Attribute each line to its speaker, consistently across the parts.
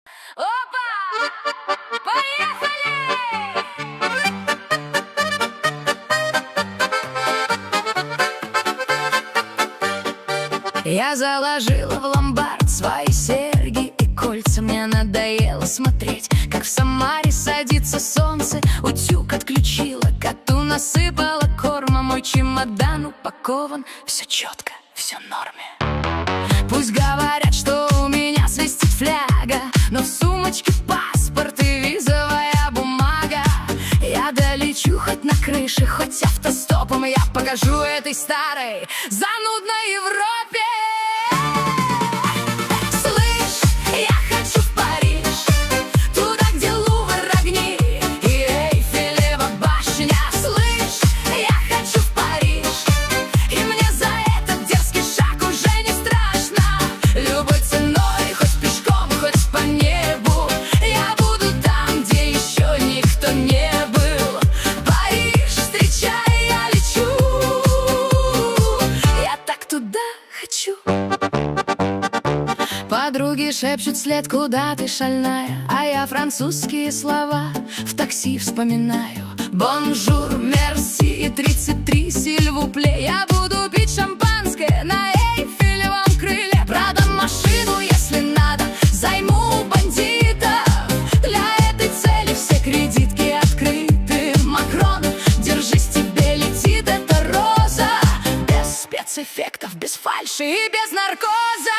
Speaker 1: Опа! Поехали! Я заложила в ломбард свои серьги и кольца. Мне надоело смотреть, как в Самаре садится солнце. Утюг отключила, коту насыпала корма. Мой чемодан упакован, все четко, все в норме. Пусть говорят, что у меня свистит фляга, но в сумочке паспорт и визовая бумага. Я долечу хоть на крыше, хоть автостопом. Я покажу этой старой занудной Европе. Подруги шепчут вслед: куда ты, шальная? А я французские слова в такси вспоминаю. Бонжур, мерси и 33 сильвупле. Я буду пить шампанское на Эйфелевом крыле. Продам машину, если надо, займу у бандитов. Для этой цели все кредитки открыты. Макрон, держись, тебе летит эта роза. Без спецэффектов, без фальши и без наркоза.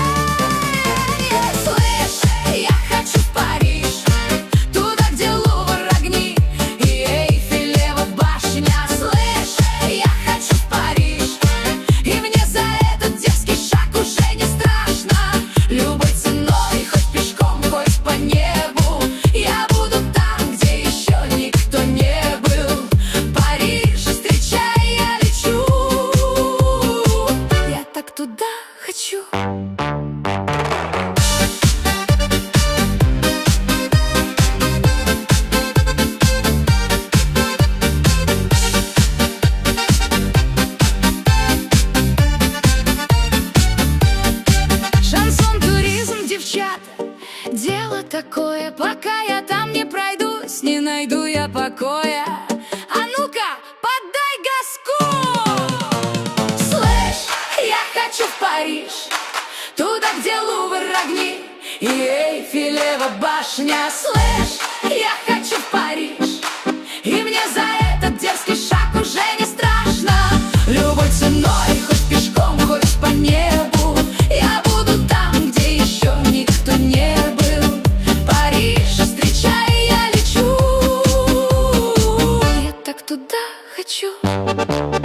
Speaker 1: Туда хочу. Шансон, туризм, девчата, дело такое. Пока я там не пройдусь, не найду я покоя. А ну-ка, подай газку! Я хочу в Париж, туда, где Лувр, огни и Эйфелева башня. Слышь, я хочу в Париж, и мне за этот дерзкий шаг уже не страшно. Любой ценой, хоть пешком, хоть по небу, я буду там, где еще никто не был. Париж, встречай, я лечу. Я так туда хочу.